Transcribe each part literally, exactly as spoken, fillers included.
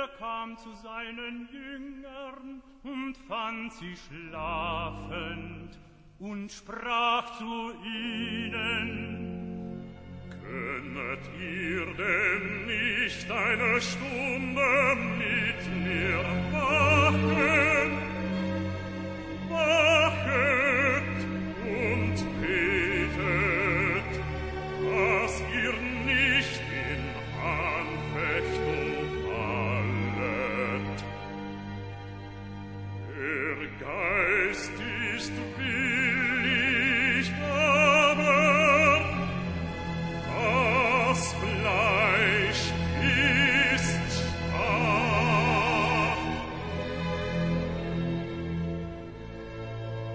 kam zu seinen Jüngern und fand sie schlafend und sprach zu ihnen: Könnet ihr denn nicht eine Stunde mit mir wachen? Wachet und betet, dass ihr nicht in Anfechtung fallet. Der Geist ist willig, aber das Fleisch ist schwach.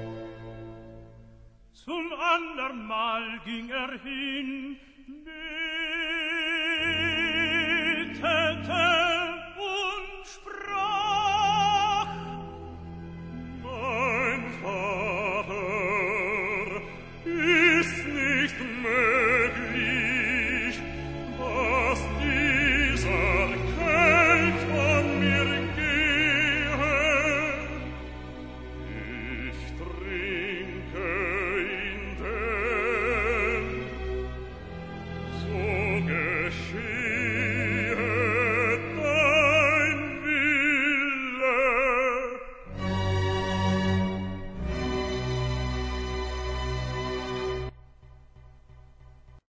Zum andern Mal ging er hin,